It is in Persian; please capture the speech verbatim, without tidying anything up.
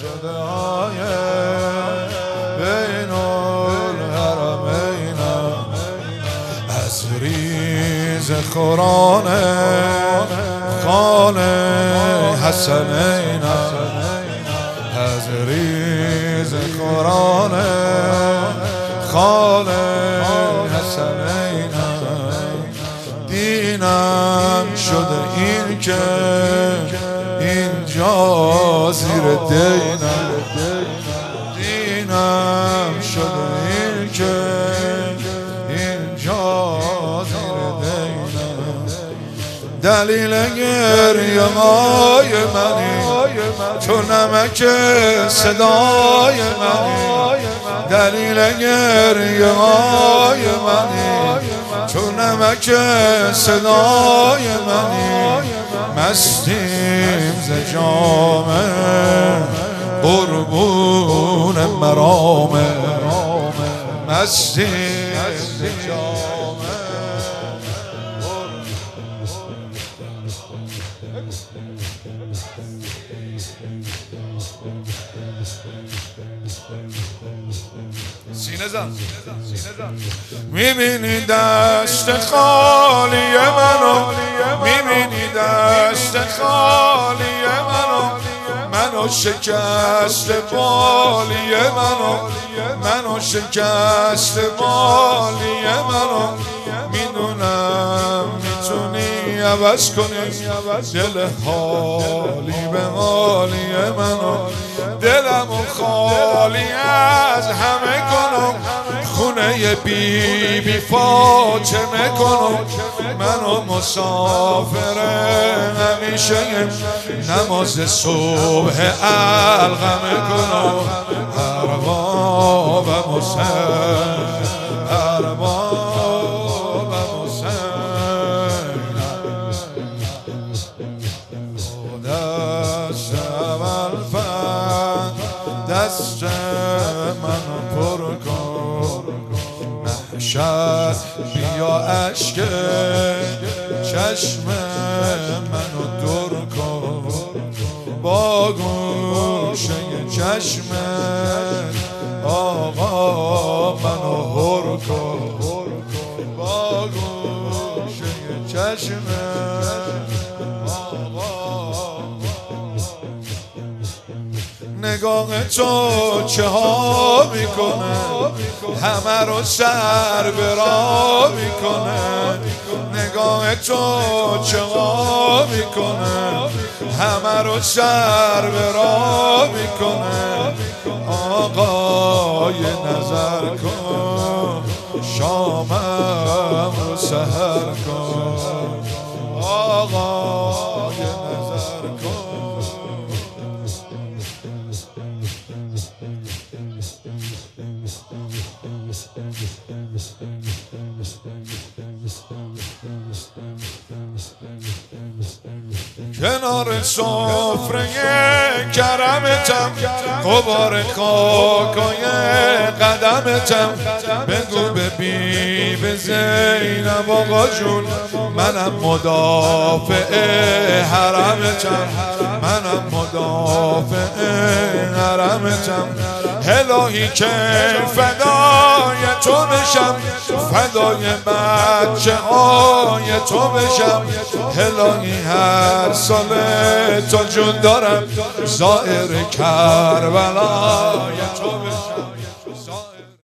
شده های بین الحرمین از ریز قرآن خان حسنین از ریز قرآن خان حسنین دینم شده این که اینجا زیر دینم دینم شده این که اینجا زیر دینم دلیل گریه های منی چون نمک صدای منی دلیل گریه های منی چون نمک صدای منی مستیم ز جام قربون مرام مستیم ز جام سینه زن میبینی دشت خالی منو میبینی دشت خالی منو منو شکست بالی منو منو شکست بالی منو میدونم میتونی عوض کنی دل حالی به حالی منو دلمو خالی از همه کنم خونه بی بی فاطمه کنم منو مسافر همیشه نماز صبح القمه کنم ارباب حسین ارباب حسین دست اول فن دست منو پر کن محشر بیا اشک چشم منو دور کن با گوشه چشم آقا منو هر کن با گوشه چشم نگاه تو چه ها میکنه همه رو سر برا میکنه نگاه تو چه ها میکنه همه رو سر برا میکنه آقا یه نظر کن شامم رو سحر کن آقا یه نظر کن کنار سفره کرمتم غبار خاکای قدمتم بگو به بی به زینب آقا جون منم مدافع حرمتم منم مدافع حرمتم الهی که فدای تو بشم فدای بچه های تو بشم الهی هر سال تو جون دارم زائر کربلای تو بشم